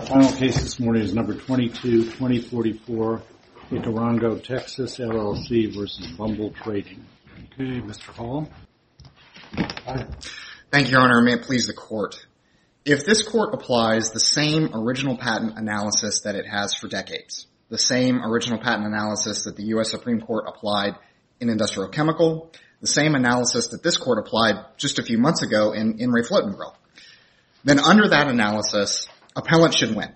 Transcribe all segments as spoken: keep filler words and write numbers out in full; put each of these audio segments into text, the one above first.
Final case this morning is number twenty-two twenty forty-four, Ikarongo, Texas, L L C versus Bumble Trading. Okay, Mister Hall. Hi. Thank you, Your Honor. May it please the Court. If this Court applies the same original patent analysis that it has for decades, the same original patent analysis that the U S Supreme Court applied in Industrial Chemical, the same analysis that this Court applied just a few months ago in, in Ray Floating Grill, then under that analysis, appellant should win.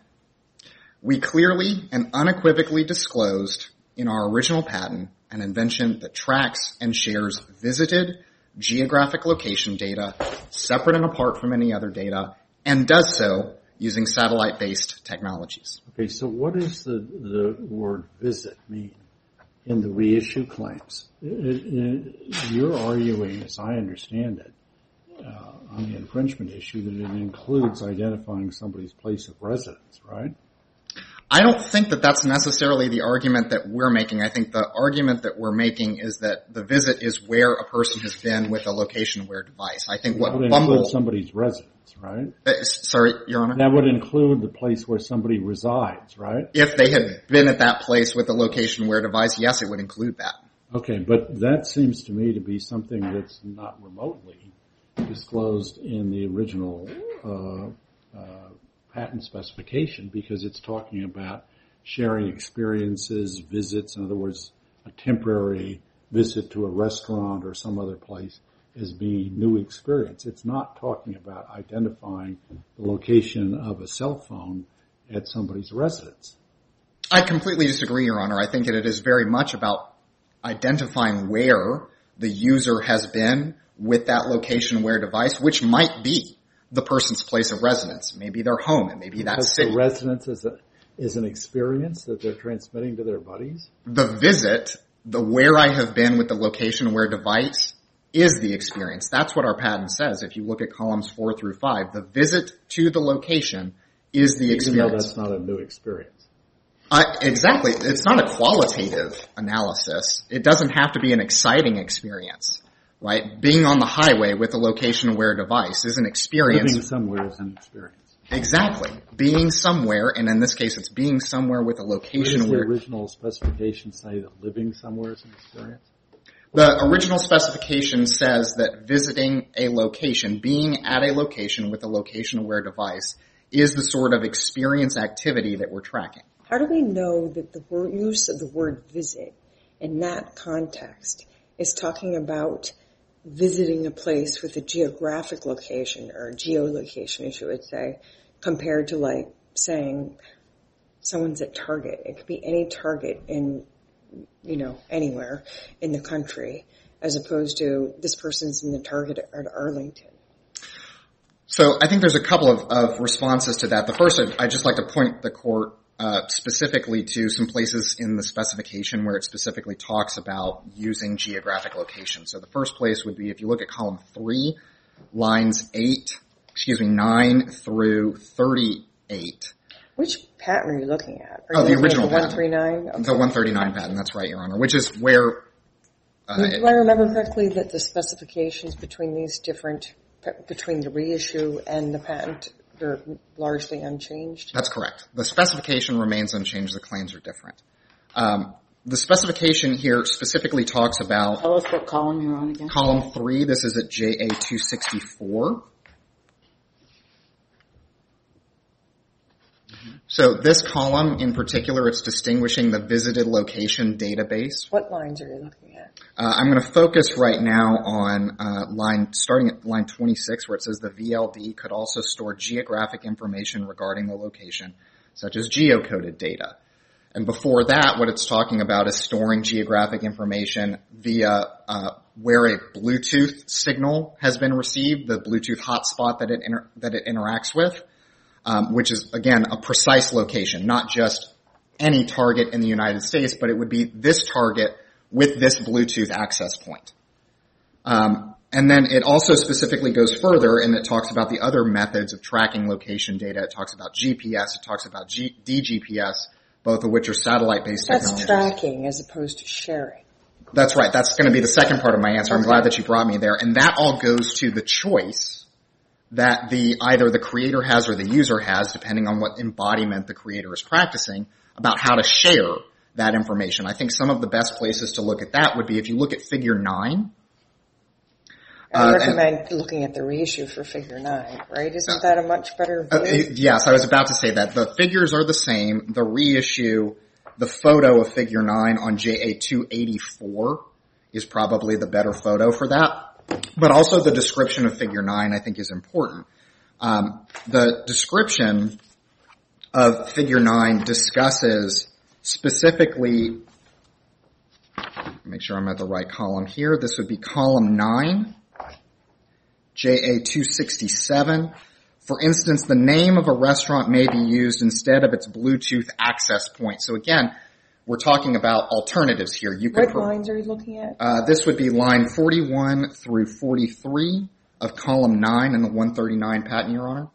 We clearly and unequivocally disclosed in our original patent an invention that tracks and shares visited geographic location data separate and apart from any other data, and does so using satellite-based technologies. Okay, so what does the, the word visit mean in the reissue claims? It, it, you're arguing, as I understand it, uh, on the infringement issue that it includes identifying somebody's place of residence, right? I don't think that that's necessarily the argument that we're making. I think the argument that we're making is that the visit is where a person has been with a location-aware device. I think what that would Bumble... include somebody's residence, right? Uh, sorry, Your Honor? That would include the place where somebody resides, right? If they had been at that place with a location-aware device, yes, it would include that. Okay, but that seems to me to be something that's not remotely disclosed in the original uh, uh patent specification, because it's talking about sharing experiences, visits, in other words, a temporary visit to a restaurant or some other place as being new experience. It's not talking about identifying the location of a cell phone at somebody's residence. I completely disagree, Your Honor. I think that it is very much about identifying where the user has been with that location-aware device, which might be the person's place of residence. Maybe their home, and maybe that because city. The residence is, a, is an experience that they're transmitting to their buddies? The visit, the where I have been with the location-aware device, is the experience. That's what our patent says. If you look at columns four through five, the visit to the location is the experience. Even though that's not a new experience. I, exactly. It's not a qualitative analysis. It doesn't have to be an exciting experience. Right? Being on the highway with a location-aware device is an experience. Living somewhere is an experience. Exactly. Being somewhere, and in this case it's being somewhere with a location-aware... Does the original specification say that living somewhere is an experience? The original specification says that visiting a location, being at a location with a location-aware device, is the sort of experience activity that we're tracking. How do we know that the word, use of the word visit in that context is talking about visiting a place with a geographic location or geolocation, as you would say, compared to like saying someone's at Target? It could be any Target in, you know, anywhere in the country, as opposed to this person's in the Target at Arlington. So I think there's a couple of, of responses to that. The first, I'd, I'd just like to point the court Uh, specifically to some places in the specification where it specifically talks about using geographic location. So the first place would be if you look at column three, lines eight, excuse me, nine through thirty-eight. Which patent are you looking at? Are oh, you the original the patent. one thirty-nine? Okay. The one thirty-nine patent, that's right, Your Honor, which is where... Uh, Do I remember correctly that the specifications between these different, between the reissue and the patent, they're largely unchanged? That's correct. The specification remains unchanged. The claims are different. Um, the specification here specifically talks about... Tell us what column you're on again. Column three. This is at J A two sixty-four. Mm-hmm. So this column in particular, it's distinguishing the visited location database. What lines are you looking at? Uh, I'm going to focus right now on uh, line starting at line twenty-six, where it says the V L D could also store geographic information regarding the location, such as geocoded data. And before that, what it's talking about is storing geographic information via uh, where a Bluetooth signal has been received, the Bluetooth hotspot that it inter- that it interacts with, um, which is again a precise location, not just any target in the United States, but it would be this target with this Bluetooth access point. Um, and then it also specifically goes further, and it talks about the other methods of tracking location data. It talks about G P S. It talks about G- D G P S, both of which are satellite-based technologies. That's tracking as opposed to sharing. That's right. That's going to be the second part of my answer. I'm glad that you brought me there. And that all goes to the choice that the either the creator has or the user has, depending on what embodiment the creator is practicing, about how to share that information. I think some of the best places to look at that would be if you look at figure nine. I uh, recommend and, looking at the reissue for figure nine, right? Isn't that a much better view? Uh, yes, I was about to say that. The figures are the same. The reissue, the photo of figure nine on J A two eighty-four is probably the better photo for that. But also the description of figure nine I think is important. Um, the description of figure nine discusses specifically, make sure I'm at the right column here, this would be column nine, J A two sixty-seven. For instance, the name of a restaurant may be used instead of its Bluetooth access point. So again, we're talking about alternatives here. You could what pro- lines are you looking at? Uh, this would be line forty-one through forty-three of column nine in the one thirty-nine patent, Your Honor.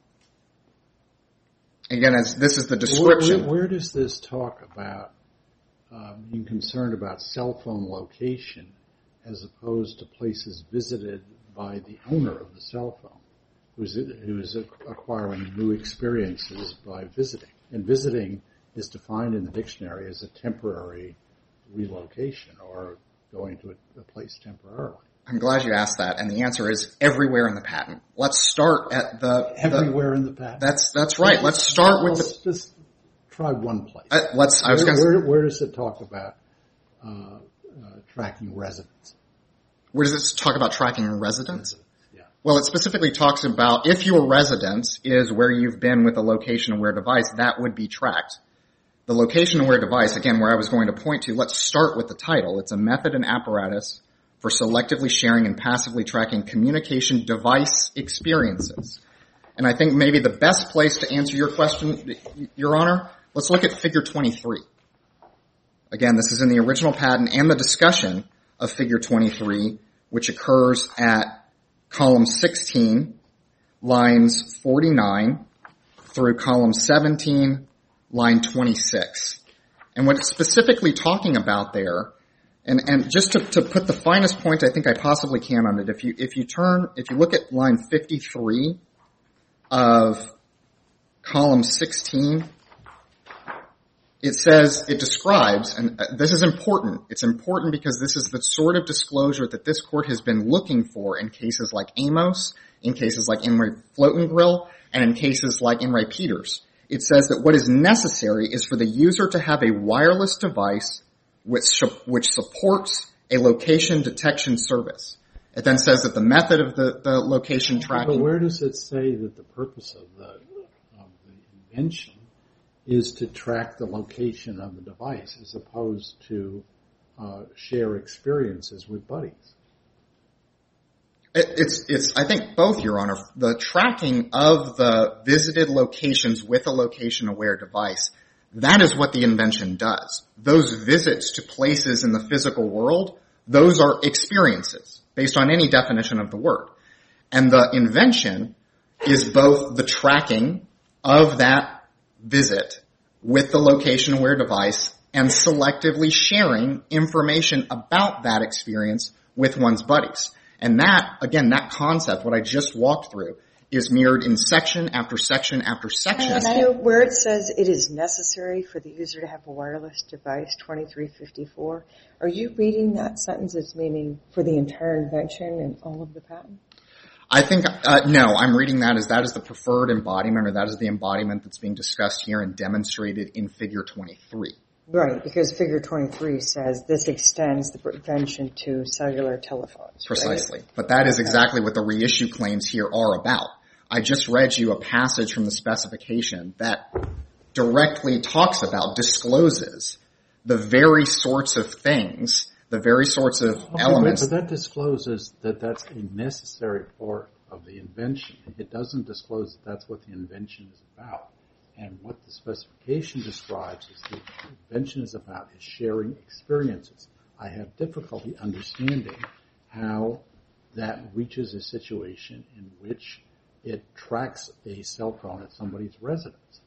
Again, as this is the description. Where, where, where does this talk about uh, being concerned about cell phone location as opposed to places visited by the owner of the cell phone, who's, who's acquiring new experiences by visiting? And visiting is defined in the dictionary as a temporary relocation or going to a, a place temporarily. I'm glad you asked that, and the answer is everywhere in the patent. Let's start at the... Everywhere the, in the patent? That's that's right. Let's start with let's the... Just try one place. Uh, let's. I was where, going where, where does it talk about uh, uh, tracking residents? Where does it talk about tracking residents? Yeah. Well, it specifically talks about if your residence is where you've been with a location-aware device, that would be tracked. The location-aware device, again, where I was going to point to, let's start with the title. It's a method and apparatus for selectively sharing and passively tracking communication device experiences. And I think maybe the best place to answer your question, Your Honor, let's look at figure twenty-three. Again, this is in the original patent and the discussion of figure twenty-three, which occurs at column sixteen, lines forty-nine through column seventeen, line twenty-six. And what it's specifically talking about there, and, and just to, to put the finest point I think I possibly can on it, if you, if you turn, if you look at line fifty-three of column sixteen, it says, it describes, and this is important, it's important because this is the sort of disclosure that this court has been looking for in cases like Amos, in cases like In re Float and Grill, and in cases like In re Peters. It says that what is necessary is for the user to have a wireless device which, which supports a location detection service. It then says that the method of the, the location tracking... But where does it say that the purpose of the, of the invention is to track the location of the device as opposed to uh, share experiences with buddies? It, it's, it's, I think both, Your Honor. The tracking of the visited locations with a location-aware device, that is what the invention does. Those visits to places in the physical world, those are experiences based on any definition of the word. And the invention is both the tracking of that visit with the location-aware device and selectively sharing information about that experience with one's buddies. And that, again, that concept, what I just walked through, is mirrored in section after section after section. Can I ask you where it says it is necessary for the user to have a wireless device, twenty-three fifty-four, are you reading that sentence as meaning for the entire invention and all of the patent? I think, uh, no, I'm reading that as that is the preferred embodiment, or that is the embodiment that's being discussed here and demonstrated in figure twenty-three. Right, because figure twenty-three says this extends the prevention to cellular telephones. Precisely. Right? But that is exactly what the reissue claims here are about. I just read you a passage from the specification that directly talks about, discloses the very sorts of things, the very sorts of okay, elements. But that discloses that that's a necessary part of the invention. It doesn't disclose that that's what the invention is about. And what the specification describes is the invention is about is sharing experiences. I have difficulty understanding how that reaches a situation in which it tracks a cell phone at somebody's residence.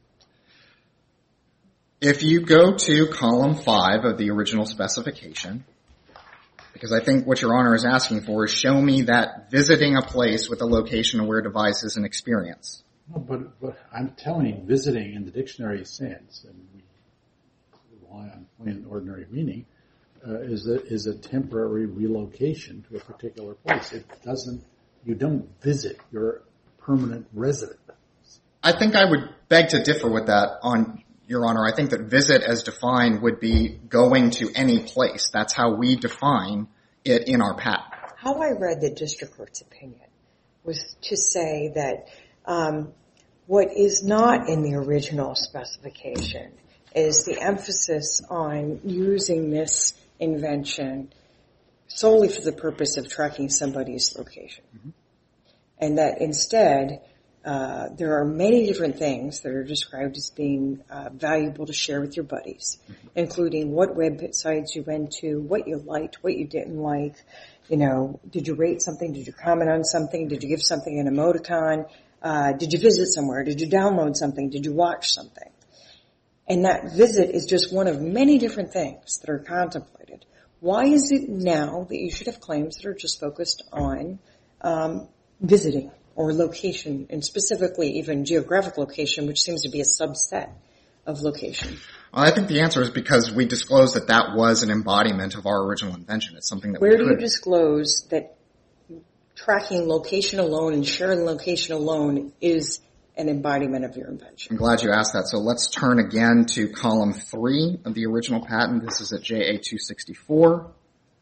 If you go to column five of the original specification, Because I think what Your Honor is asking for is show me that visiting a place with a location-aware device is an experience. No, but, but I'm telling you, visiting in the dictionary sense, and we rely on plain ordinary meaning, uh, is a, is a temporary relocation to a particular place. It doesn't, you don't visit, you're a permanent resident. I think I would beg to differ with that, on Your Honor. I think that visit as defined would be going to any place. That's how we define it in our patent. How I read the district court's opinion was to say that um, what is not in the original specification is the emphasis on using this invention solely for the purpose of tracking somebody's location. Mm-hmm. And that instead, uh, there are many different things that are described as being uh, valuable to share with your buddies, mm-hmm. including what websites you went to, what you liked, what you didn't like. You know, did you rate something? Did you comment on something? Did you give something an emoticon? Uh, did you visit somewhere? Did you download something? Did you watch something? And that visit is just one of many different things that are contemplated. Why is it now that you should have claims that are just focused on um, visiting or location, and specifically even geographic location, which seems to be a subset of location? Well, I think the answer is because we disclosed that that was an embodiment of our original invention. It's something that Where we do could. you disclose that tracking location alone and sharing location alone is an embodiment of your invention? I'm glad you asked that. So let's turn again to column three of the original patent. This is at J A two sixty-four.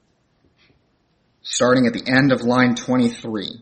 Starting at the end of line twenty-three.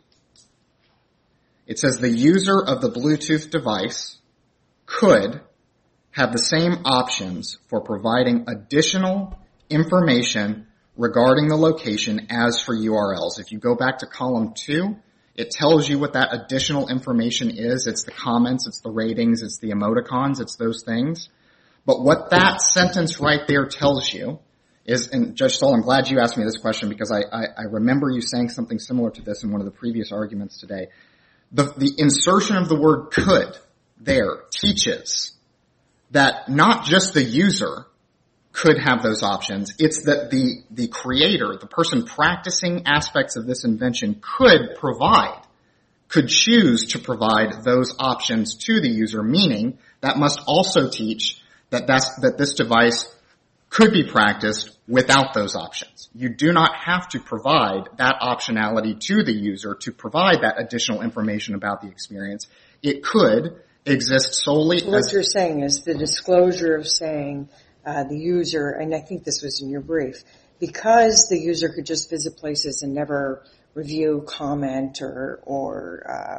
It says the user of the Bluetooth device could have the same options for providing additional information regarding the location as for U R Ls. If you go back to column two, it tells you what that additional information is. It's the comments, it's the ratings, it's the emoticons, it's those things. But what that sentence right there tells you is, and Judge Stoll, I'm glad you asked me this question because I, I, I remember you saying something similar to this in one of the previous arguments today. The, the insertion of the word could there teaches that not just the user could have those options. It's that the, the creator, the person practicing aspects of this invention could provide, could choose to provide those options to the user, meaning that must also teach that that's, that this device could be practiced without those options. You do not have to provide that optionality to the user to provide that additional information about the experience. It could exist solely so what as... you're saying is the disclosure of saying uh, the user, and I think this was in your brief, because the user could just visit places and never review, comment, or, or uh,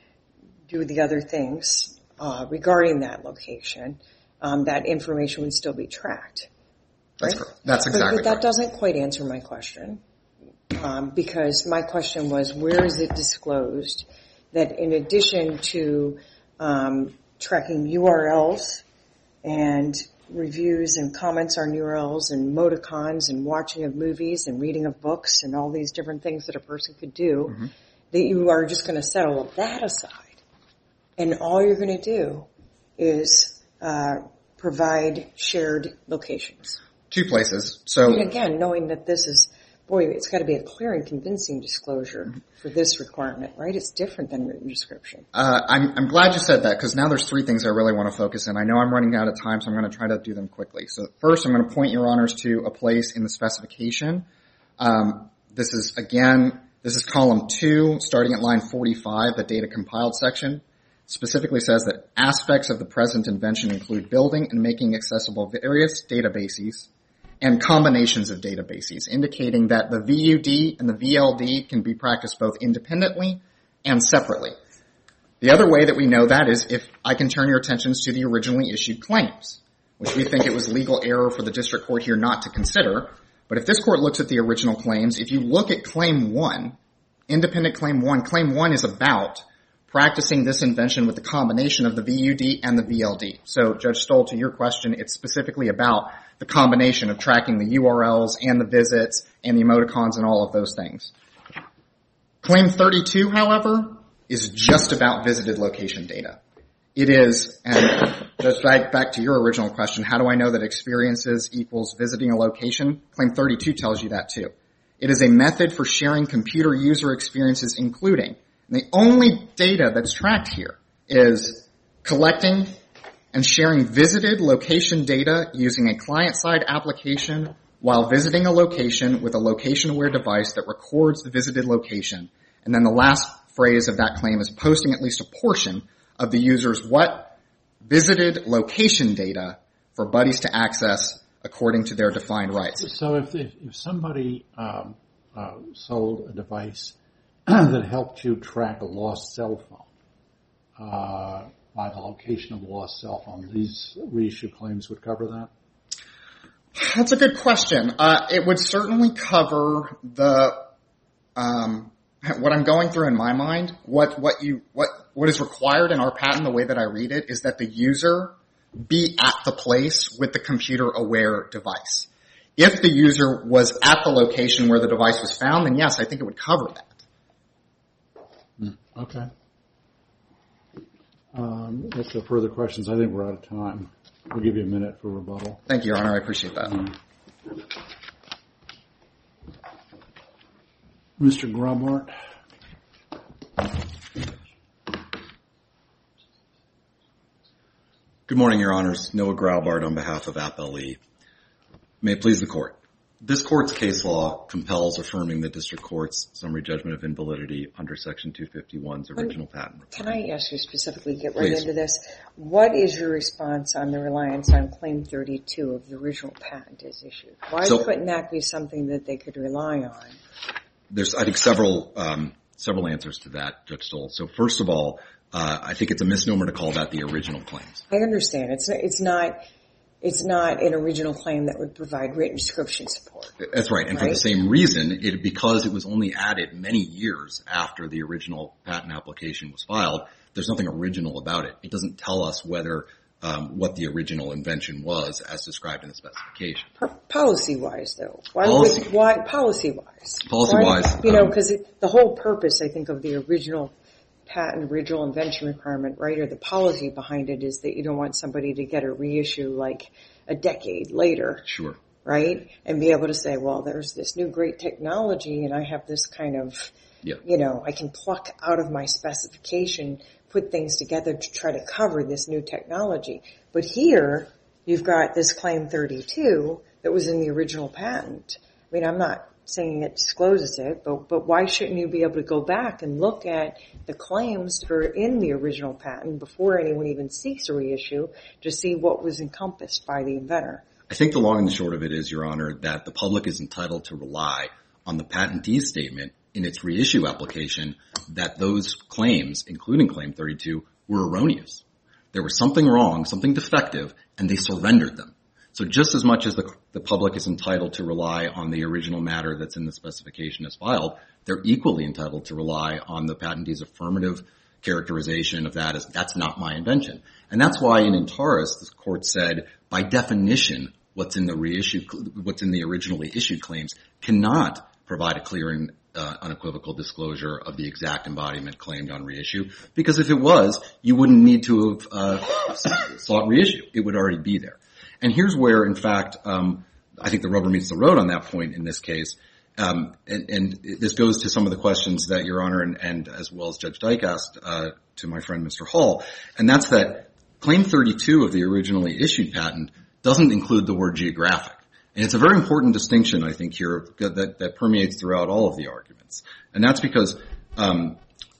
do the other things uh, regarding that location, um, that information would still be tracked. That's right? correct. That's exactly But, but that correct. doesn't quite answer my question, um, because my question was, where is it disclosed that in addition to um, tracking U R Ls and reviews and comments on U R Ls and emoticons and watching of movies and reading of books and all these different things that a person could do, mm-hmm. that you are just going to set all of that aside and all you're going to do is uh, provide shared locations? Two places. So and again, knowing that this is, boy, it's got to be a clear and convincing disclosure for this requirement, right? It's different than written description. Uh, I'm, I'm glad you said that because now there's three things I really want to focus in. I know I'm running out of time, so I'm going to try to do them quickly. So first, I'm going to point your honors to a place in the specification. Um, this is, again, this is column two, starting at line forty-five, the data compiled section. Specifically says that aspects of the present invention include building and making accessible various databases and combinations of databases, indicating that the V U D and the V L D can be practiced both independently and separately. The other way that we know that is if I can turn your attentions to the originally issued claims, which we think it was legal error for the district court here not to consider. But if this court looks at the original claims, if you look at claim one, independent claim one, claim one is about practicing this invention with the combination of the V U D and the V L D. So, Judge Stoll, to your question, it's specifically about the combination of tracking the U R Ls and the visits and the emoticons and all of those things. Claim thirty-two, however, is just about visited location data. It is, and just back, back to your original question, how do I know that experiences equals visiting a location? Claim thirty-two tells you that too. It is a method for sharing computer user experiences, including, and the only data that's tracked here is collecting and sharing visited location data using a client-side application while visiting a location with a location-aware device that records the visited location. And then the last phrase of that claim is posting at least a portion of the user's what? Visited location data for buddies to access according to their defined rights. So if if, if somebody um, uh, sold a device that helped you track a lost cell phone uh, by the location of a lost cell phone, these reissue claims would cover that? That's a good question. Uh, it would certainly cover the um, what I'm going through in my mind. What what you what what is required in our patent, the way that I read it, is that the user be at the place with the computer-aware device. If the user was at the location where the device was found, then yes, I think it would cover that. Mm, okay. Um, if there are further questions, I think we're out of time. We'll give you a minute for rebuttal. Thank you, Your Honor. I appreciate that. Um, Mister Grobart. Good morning, Your Honors. Noah Grobart on behalf of Appellee. May it please the Court. This Court's case law compels affirming the District Court's summary judgment of invalidity under Section two fifty-one's original patent. Can I ask you specifically, get right Please. into this? What is your response on the reliance on Claim thirty-two of the original patent as issued? Why So, couldn't that be something that they could rely on? There's, I think, several um, several answers to that, Judge Stoll. So first of all, uh, I think it's a misnomer to call that the original claims. I understand. It's it's not it's not an original claim that would provide written description support. That's right. And right? for the same reason, it, because it was only added many years after the original patent application was filed, there's nothing original about it. It doesn't tell us whether um, what the original invention was as described in the specification. Policy-wise, though. Why Policy. would, why, policy-wise. Policy-wise, Why, you know, um, because the whole purpose, I think, of the original patent, original invention requirement, right, or the policy behind it is that you don't want somebody to get a reissue like a decade later. Sure. Right? And be able to say, well, there's this new great technology and I have this kind of, Yeah. you know, I can pluck out of my specification, put things together to try to cover this new technology. But here, you've got this Claim thirty-two that was in the original patent. I mean, I'm not saying it discloses it, but, but why shouldn't you be able to go back and look at the claims that are in the original patent before anyone even seeks a reissue to see what was encompassed by the inventor? I think the long and the short of it is, Your Honor, that the public is entitled to rely on the patentee's statement in its reissue application that those claims, including Claim thirty-two, were erroneous. There was something wrong, something defective, and they surrendered them. So just as much as the, the public is entitled to rely on the original matter that's in the specification as filed, they're equally entitled to rely on the patentee's affirmative characterization of that as, that's not my invention. And that's why in Antares, the court said, by definition, what's in the reissue, what's in the originally issued claims cannot provide a clear and uh, unequivocal disclosure of the exact embodiment claimed on reissue, because if it was, you wouldn't need to have uh, sought reissue. It would already be there. And here's where, in fact, um, I think the rubber meets the road on that point in this case. Um, and, and this goes to some of the questions that Your Honor and, and as well as Judge Dyke asked uh, to my friend Mister Hall, and that's that Claim thirty-two of the originally issued patent doesn't include the word geographic. And it's a very important distinction, I think, here that, that permeates throughout all of the arguments. And that's because um,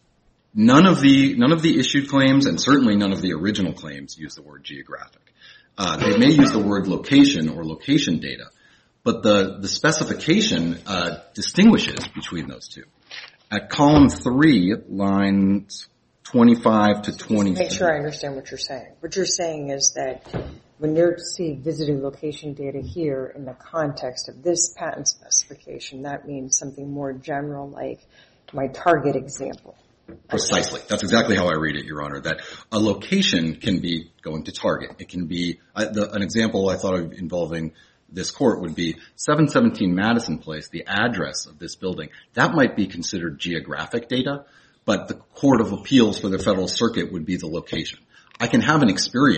none of the none of the issued claims, and certainly none of the original claims, use the word geographic. Uh, they may use the word location or location data, but the, the specification uh, distinguishes between those two. At column three, lines twenty-five to twenty. Make sure I understand what you're saying. What you're saying is that when you see visiting location data here in the context of this patent specification, that means something more general like my target example. Precisely. That's exactly how I read it, Your Honor, that a location can be going to target. It can be, uh, the, an example I thought of involving this court would be seven seventeen Madison Place, the address of this building. That might be considered geographic data, but the Court of Appeals for the Federal Circuit would be the location. I can have an experience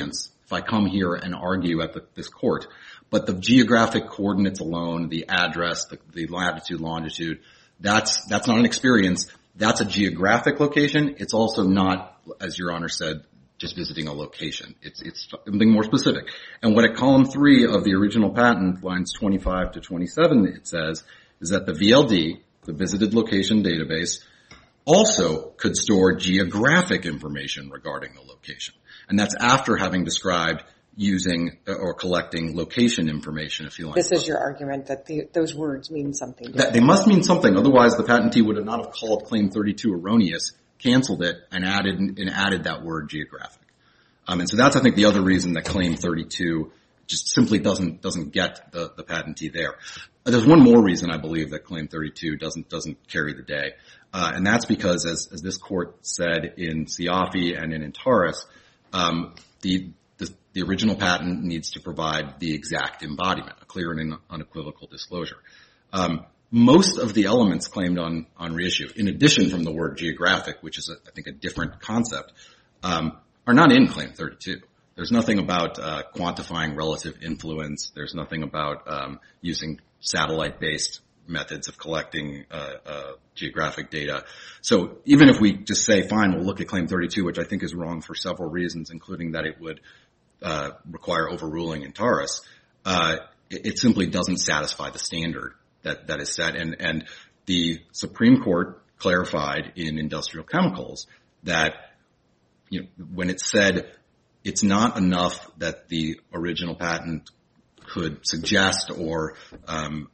if I come here and argue at the, this court. But the geographic coordinates alone, the address, the, the latitude, longitude, that's, that's not an experience. That's a geographic location. It's also not, as Your Honor said, just visiting a location. It's, it's something more specific. And what at column three of the original patent, lines twenty-five to twenty-seven, it says is that the V L D, the visited location database, also could store geographic information regarding the location. And that's after having described using or collecting location information, if you like. This is your argument that the, those words mean something. That they must mean something. Otherwise, the patentee would have not have called Claim thirty-two erroneous, canceled it, and added and added that word geographic. Um, and so that's, I think, the other reason that Claim thirty-two just simply doesn't doesn't get the, the patentee there. There's one more reason I believe that Claim thirty-two doesn't doesn't carry the day, uh, and that's because, as as this court said in Siafi and in Antares, um, the The, the original patent needs to provide the exact embodiment, a clear and unequivocal disclosure. Um, most of the elements claimed on, on reissue, in addition from the word geographic, which is, a, I think, a different concept, um, are not in Claim thirty-two. There's nothing about uh, quantifying relative influence. There's nothing about um, using satellite-based methods of collecting uh, uh, geographic data. So even if we just say, fine, we'll look at Claim thirty-two, which I think is wrong for several reasons, including that it would Uh, require overruling Antares, uh, it, it simply doesn't satisfy the standard that, that is set. And, and the Supreme Court clarified in Industrial Chemicals that, you know, when it said it's not enough that the original patent could suggest or um,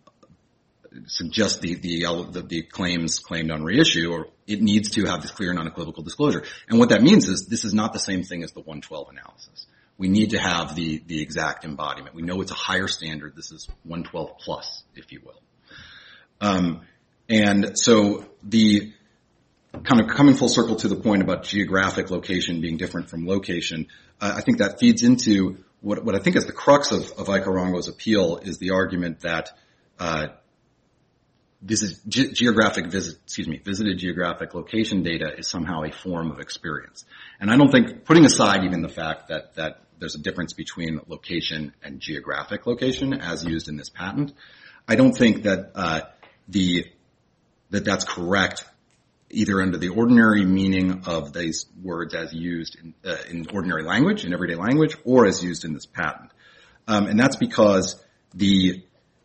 suggest the, the, the, the claims claimed on reissue, or it needs to have this clear and unequivocal disclosure. And what that means is this is not the same thing as the one twelve analysis. We need to have the, the exact embodiment. We know it's a higher standard. This is one twelve plus, if you will. Um, and so the kind of coming full circle to the point about geographic location being different from location, uh, I think that feeds into what, what I think is the crux of, of Ikarango's appeal is the argument that uh, this is ge- geographic visit, excuse me, visited geographic location data is somehow a form of experience. And I don't think, putting aside even the fact that, that there's a difference between location and geographic location as used in this patent, I don't think that, uh, the, that that's correct either under the ordinary meaning of these words as used in, uh, in ordinary language, in everyday language, or as used in this patent. Um, and that's because the,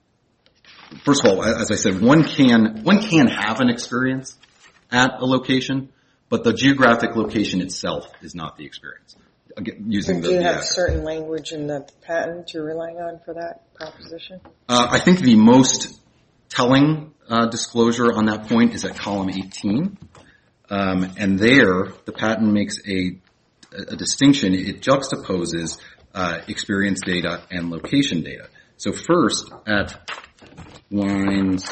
first of all, as I said, one can, one can have an experience at a location, but the geographic location itself is not the experience. Again, using Do the, you the have acronym. certain language in the patent you're relying on for that proposition? Uh, I think the most telling uh, disclosure on that point is at column eighteen. Um, and there, the patent makes a, a distinction. It juxtaposes uh, experience data and location data. So first, at lines,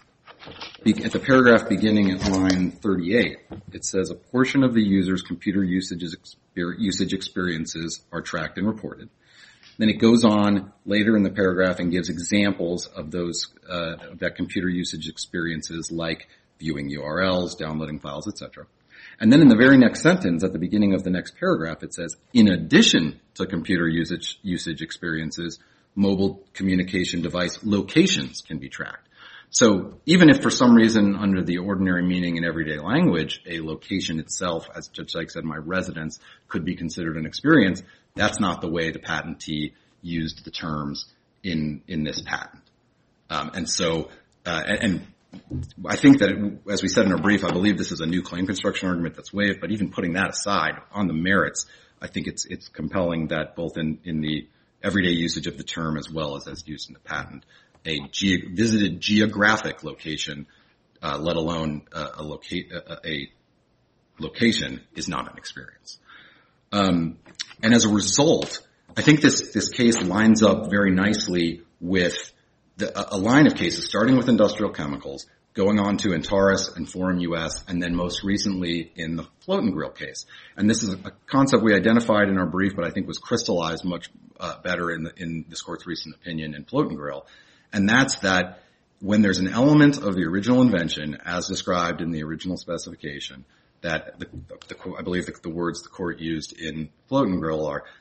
at the paragraph beginning at line thirty-eight, it says a portion of the user's computer usage, usage experiences are tracked and reported. Then it goes on later in the paragraph and gives examples of those, uh, that computer usage experiences like viewing U R Ls, downloading files, et cetera. And then in the very next sentence, at the beginning of the next paragraph, it says, in addition to computer usage, usage experiences, mobile communication device locations can be tracked. So even if for some reason under the ordinary meaning in everyday language, a location itself, as Judge Sykes said, my residence could be considered an experience, that's not the way the patentee used the terms in, in this patent. Um, and so, uh, and, and I think that, it, as we said in our brief, I believe this is a new claim construction argument that's waived, but even putting that aside, on the merits, I think it's, it's compelling that both in, in the everyday usage of the term as well as as used in the patent, a ge- visited geographic location, uh, let alone uh, a, loca- a, a location, is not an experience. Um, and as a result, I think this this case lines up very nicely with the, a line of cases, starting with industrial chemicals, going on to Antares and Forum U S, and then most recently in the Float and Grill case. And this is a concept we identified in our brief, but I think was crystallized much uh, better in, the, in this court's recent opinion in Float and Grill. And that's that when there's an element of the original invention, as described in the original specification, that the, the, I believe the, the words the court used in Float and Grill are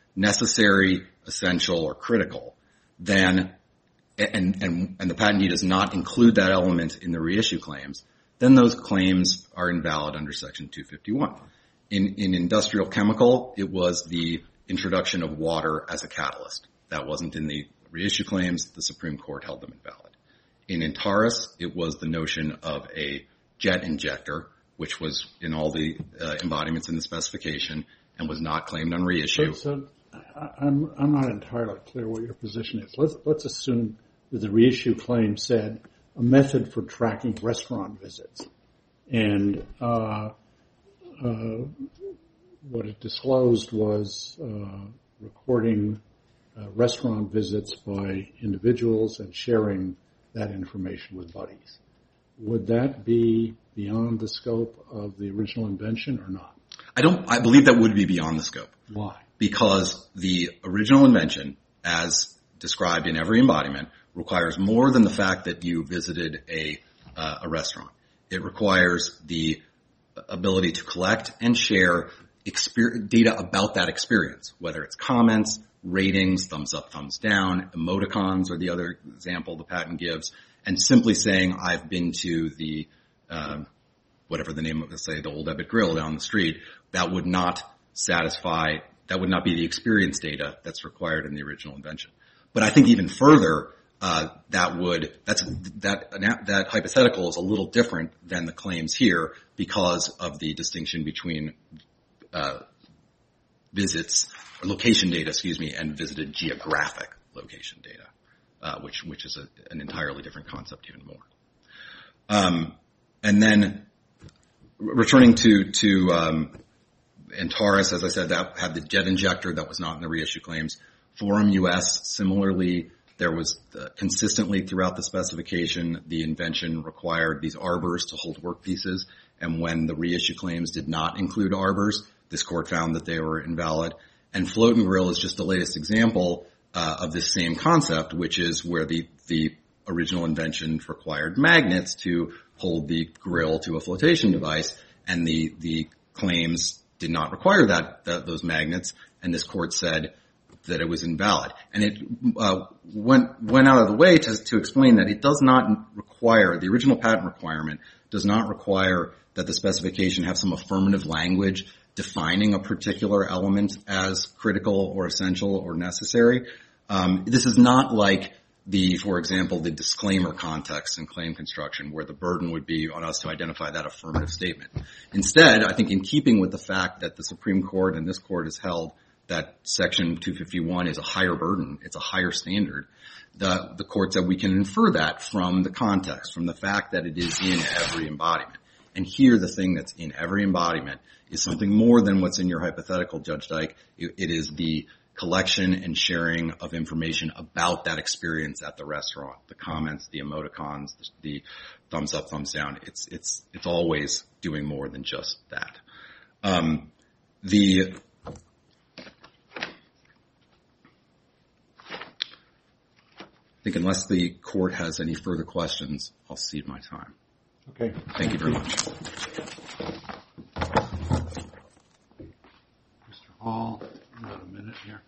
necessary, essential, or critical, then and, and, and the patentee does not include that element in the reissue claims, then those claims are invalid under Section two fifty-one. In, in industrial chemical, it was the introduction of water as a catalyst. That wasn't in the reissue claims. The Supreme Court held them invalid. In Antares, it was the notion of a jet injector, which was in all the uh, embodiments in the specification and was not claimed on reissue. So, so I'm, I'm not entirely clear what your position is. Let's, let's assume that the reissue claim said a method for tracking restaurant visits. And uh, uh, what it disclosed was uh, recording uh, restaurant visits by individuals and sharing that information with buddies. Would that be beyond the scope of the original invention or not? I don't, I believe that would be beyond the scope. Why? Because the original invention, as described in every embodiment, requires more than the fact that you visited a, uh, a restaurant. It requires the ability to collect and share exper- data about that experience, whether it's comments, ratings, thumbs up, thumbs down, emoticons, or the other example the patent gives, and simply saying, I've been to the, um, whatever the name of it, say, the Old Ebbitt Grill down the street, that would not satisfy, that would not be the experience data that's required in the original invention. But I think even further, uh, that would, that's, that, that hypothetical is a little different than the claims here because of the distinction between, uh, visits, or location data, excuse me, and visited geographic location data, uh, which, which is a, an entirely different concept even more. Um, and then returning to, to, um, Antares, as I said, that had the jet injector that was not in the reissue claims. Forum U S, similarly, there was uh, consistently throughout the specification, the invention required these arbors to hold workpieces, and when the reissue claims did not include arbors, this court found that they were invalid. And Float and Grill is just the latest example uh, of this same concept, which is where the, the original invention required magnets to hold the grill to a flotation device, and the, the claims did not require that, that those magnets, and this court said that it was invalid. And it uh, went went out of the way to, to explain that it does not require, the original patent requirement does not require that the specification have some affirmative language defining a particular element as critical or essential or necessary. Um, this is not like the, for example, the disclaimer context in claim construction, where the burden would be on us to identify that affirmative statement. Instead, I think in keeping with the fact that the Supreme Court and this court has held that Section two fifty-one is a higher burden, it's a higher standard, the, the court said we can infer that from the context, from the fact that it is in every embodiment. And here, the thing that's in every embodiment is something more than what's in your hypothetical, Judge Dyke. It, it is the collection and sharing of information about that experience at the restaurant, the comments, the emoticons, the, the thumbs up, thumbs down. It's it's it's always doing more than just that. Um, the I think unless the court has any further questions, I'll cede my time. Okay. Thank you very much. Mister Hall, about a minute here.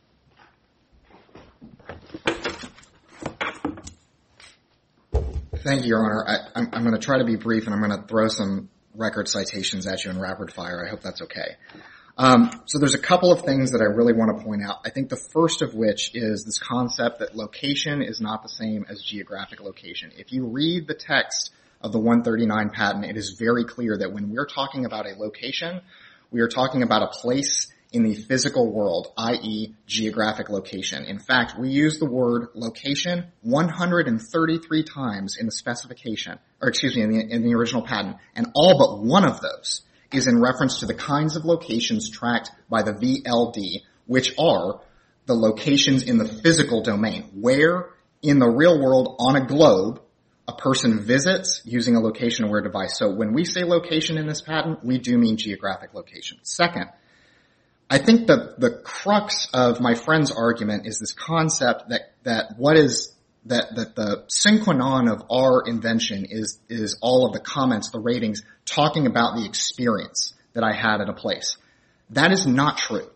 Thank you, Your Honor. I, I'm, I'm going to try to be brief, and I'm going to throw some record citations at you in rapid fire. I hope that's okay. Um, so there's a couple of things that I really want to point out. I think the first of which is this concept that location is not the same as geographic location. If you read the text of the one thirty-nine patent, it is very clear that when we're talking about a location, we are talking about a place in the physical world, that is geographic location. In fact, we use the word location one hundred thirty-three times in the specification, or excuse me, in the, in the original patent, and all but one of those is in reference to the kinds of locations tracked by the V L D, which are the locations in the physical domain, where in the real world on a globe a person visits using a location-aware device. So when we say location in this patent, we do mean geographic location. Second, I think the, the crux of my friend's argument is this concept that, that what is, that, that the sine qua non of our invention is, is all of the comments, the ratings, talking about the experience that I had at a place. That is not true.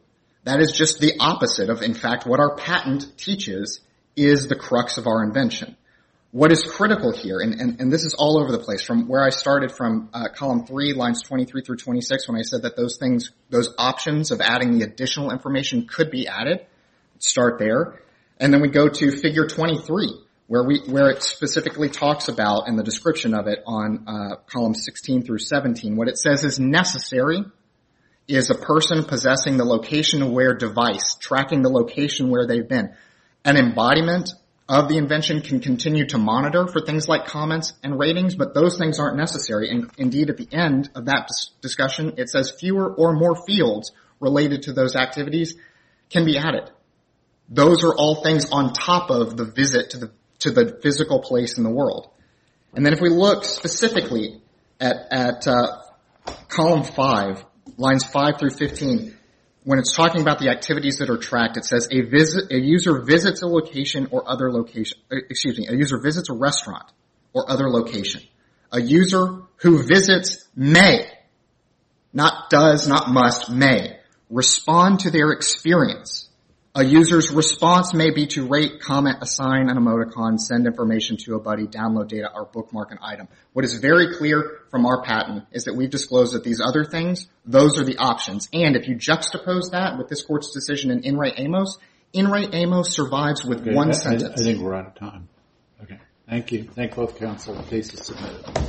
That is just the opposite of, in fact, what our patent teaches is the crux of our invention. What is critical here, and, and, and this is all over the place, from where I started from uh, column three, lines twenty-three through twenty-six, when I said that those things, those options of adding the additional information could be added. Start there. And then we go to figure twenty-three, where we, where it specifically talks about, in the description of it on uh, column sixteen through seventeen, what it says is necessary is a person possessing the location-aware device, tracking the location where they've been. An embodiment of the invention can continue to monitor for things like comments and ratings, but those things aren't necessary. And indeed, at the end of that dis- discussion, it says fewer or more fields related to those activities can be added. Those are all things on top of the visit to the to the physical place in the world. And then if we look specifically at at uh, column five, lines five through fifteen, when it's talking about the activities that are tracked, it says a visit, a user visits a location or other location, excuse me, a user visits a restaurant or other location. A user who visits may, not does, not must, may, respond to their experience. A user's response may be to rate, comment, assign an emoticon, send information to a buddy, download data, or bookmark an item. What is very clear from our patent is that we've disclosed that these other things, those are the options. And if you juxtapose that with this court's decision in In Re Amos, In Re Amos survives with okay, one I, sentence. I think we're out of time. Okay. Thank you. Thank both counsel. The case is submitted.